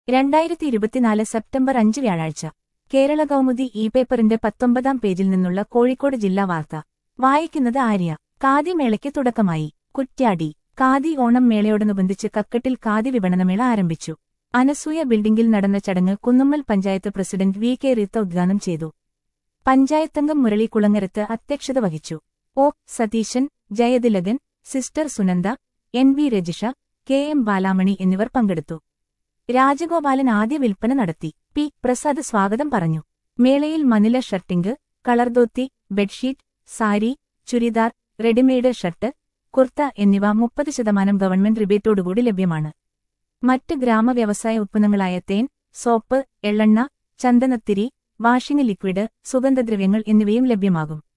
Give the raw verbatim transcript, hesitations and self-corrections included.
രണ്ടായിരത്തി ഇരുപത്തിനാല് സെപ്റ്റംബർ അഞ്ച് വ്യാഴാഴ്ച കേരള കൗമുദി ഇ പേപ്പറിന്റെ പത്തൊമ്പതാം പേജിൽ നിന്നുള്ള കോഴിക്കോട് ജില്ലാ വാർത്ത വായിക്കുന്നത് ആര്യ. ഖാദി മേളയ്ക്ക് തുടക്കമായി. കുറ്റ്യാടി. ഖാദി ഓണം മേളയോടനുബന്ധിച്ച് കക്കട്ടിൽ ഖാദി വിപണനമേള ആരംഭിച്ചു. അനസൂയ ബിൽഡിംഗിൽ നടന്ന ചടങ്ങ് Kunnummal panchayat president V K Reetha ഉദ്ഘാടനം ചെയ്തു. പഞ്ചായത്തംഗം മുരളി കുളങ്ങരത്ത് അധ്യക്ഷത വഹിച്ചു. O Satheesan, Jayathilakan, sister Sunanda, N V Rajisha, K M Balamani എന്നിവർ പങ്കെടുത്തു. രാജഗോപാലൻ ആദ്യ വിൽപ്പന നടത്തി. പി പ്രസാദ് സ്വാഗതം പറഞ്ഞു. മേളയിൽ Manila shirting, കളർദോത്തി, bedsheet, sari, churidar, readymade shirt, kurta എന്നിവ മുപ്പത് ശതമാനം ഗവൺമെന്റ് റിബേറ്റോടുകൂടി ലഭ്യമാണ്. മറ്റ് ഗ്രാമവ്യവസായ ഉത്പന്നങ്ങളായ തേൻ, സോപ്പ്, എള്ളെണ്ണ, ചന്ദനത്തിരി, വാഷിംഗ് ലിക്വിഡ്, സുഗന്ധദ്രവ്യങ്ങൾ എന്നിവയും ലഭ്യമാകും.